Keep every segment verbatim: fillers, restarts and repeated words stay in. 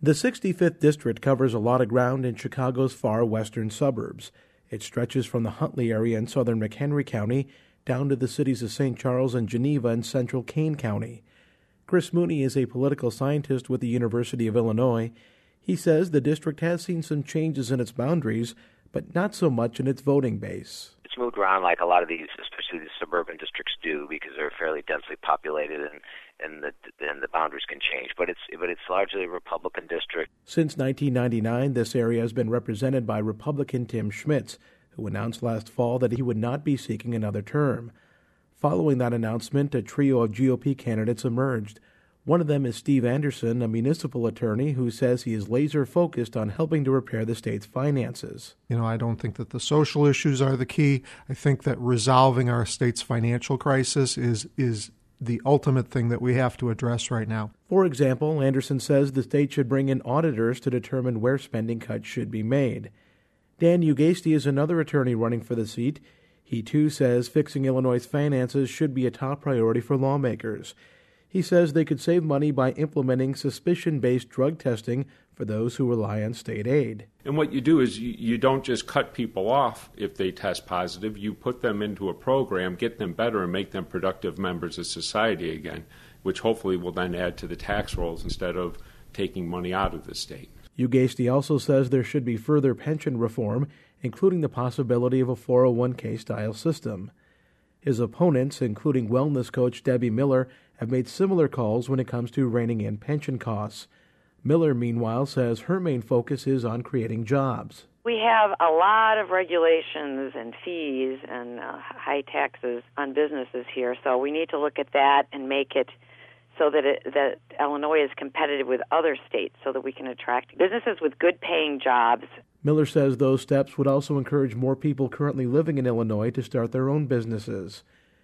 The sixty-fifth District covers a lot of ground in Chicago's far western suburbs. It stretches from the Huntley area in southern McHenry County down to the cities of Saint Charles and Geneva in central Kane County. Chris Mooney is a political scientist with the University of Illinois. He says the district has seen some changes in its boundaries, but not so much in its voting base. It's moved around like a lot of these, especially these suburban districts do, because they're fairly densely populated and and the and the boundaries can change. But it's but it's largely a Republican district. Since nineteen ninety-nine, this area has been represented by Republican Tim Schmitz, who announced last fall that he would not be seeking another term. Following that announcement, a trio of G O P candidates emerged. One of them is Steve Anderson, a municipal attorney who says he is laser-focused on helping to repair the state's finances. You know, I don't think that the social issues are the key. I think that resolving our state's financial crisis is is the ultimate thing that we have to address right now. For example, Anderson says the state should bring in auditors to determine where spending cuts should be made. Dan Ugaste is another attorney running for the seat. He, too, says fixing Illinois' finances should be a top priority for lawmakers. He says they could save money by implementing suspicion-based drug testing for those who rely on state aid. And what you do is you, you don't just cut people off if they test positive. You put them into a program, get them better, and make them productive members of society again, which hopefully will then add to the tax rolls instead of taking money out of the state. Ugaste also says there should be further pension reform, including the possibility of a four oh one k style system. His opponents, including wellness coach Debbie Miller, have made similar calls when it comes to reining in pension costs. Miller, meanwhile, says her main focus is on creating jobs. We have a lot of regulations and fees and uh, high taxes on businesses here, so we need to look at that and make it so that it, that Illinois is competitive with other states so that we can attract businesses with good-paying jobs. Miller says those steps would also encourage more people currently living in Illinois to start their own businesses.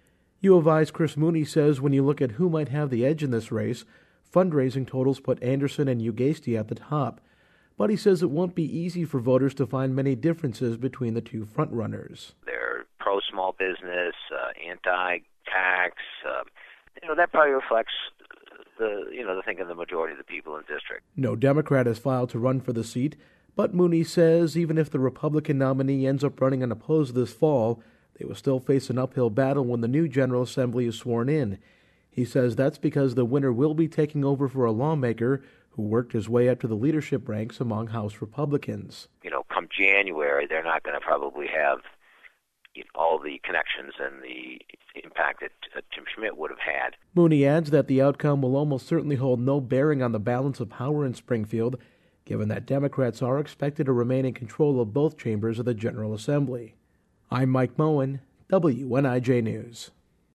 U of I's Chris Mooney says when you look at who might have the edge in this race, fundraising totals put Anderson and Ugaste at the top. But he says it won't be easy for voters to find many differences between the two frontrunners. They're pro-small business, uh, anti-tax. Uh, you know, that probably reflects the you know the thinking of the majority of the people in the district. No Democrat has filed to run for the seat, but Mooney says even if the Republican nominee ends up running unopposed this fall, they will still face an uphill battle when the new General Assembly is sworn in. He says that's because the winner will be taking over for a lawmaker who worked his way up to the leadership ranks among House Republicans. You know, come January, they're not going to probably have you know, all the connections and the impact that uh, Tim Schmidt would have had. Mooney adds that the outcome will almost certainly hold no bearing on the balance of power in Springfield, given that Democrats are expected to remain in control of both chambers of the General Assembly. I'm Mike Moen, W N I J News.